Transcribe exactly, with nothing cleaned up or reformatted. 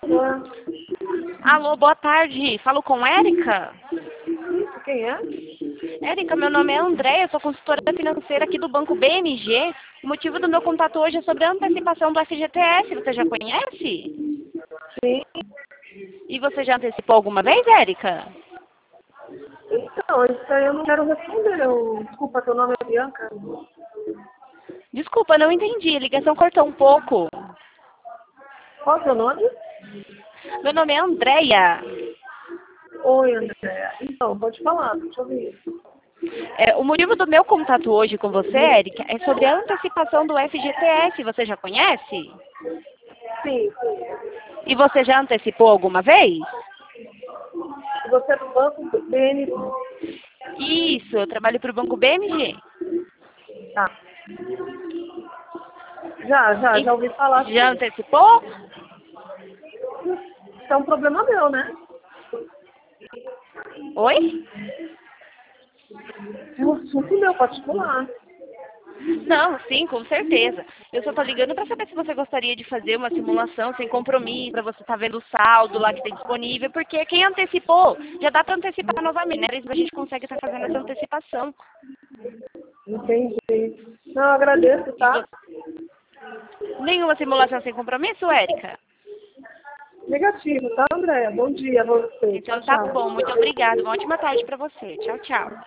Boa. Alô, boa tarde. Falo com Érica? Quem é? Érica, meu nome é Andréia, sou consultora financeira aqui do Banco B M G. O motivo do meu contato hoje é sobre a antecipação do F G T S. Você já conhece? Sim. E você já antecipou alguma vez, Érica? Então, isso aí eu não quero responder. Eu... Desculpa, teu nome é Bianca? Desculpa, não entendi. A ligação cortou um pouco. Qual é o teu nome? Meu nome é Andréia. Oi, André. Então, pode falar, deixa eu ouvir. É, o motivo do meu contato hoje com você, Érica, é sobre a antecipação do F G T S. Você já conhece? Sim, sim. E você já antecipou alguma vez? Você é do banco B N B? Isso, eu trabalho para o Banco B M G. Tá. Já, já, já ouvi falar. Já Sim. antecipou? Isso é um problema meu, né? Oi? É um assunto meu particular. Não, sim, com certeza. Eu só tô ligando para saber se você gostaria de fazer uma simulação sem compromisso, para você estar vendo o saldo lá que tem disponível, porque quem antecipou, já dá para antecipar novamente, né? A gente consegue estar fazendo essa antecipação. Entendi. Não, eu agradeço, E tá? você... Nenhuma simulação sem compromisso, Érica? Negativo, tá, Andréia? Bom dia a você. Então Tchau, tá tchau. bom, muito obrigada. Uma ótima tarde para você. Tchau, tchau.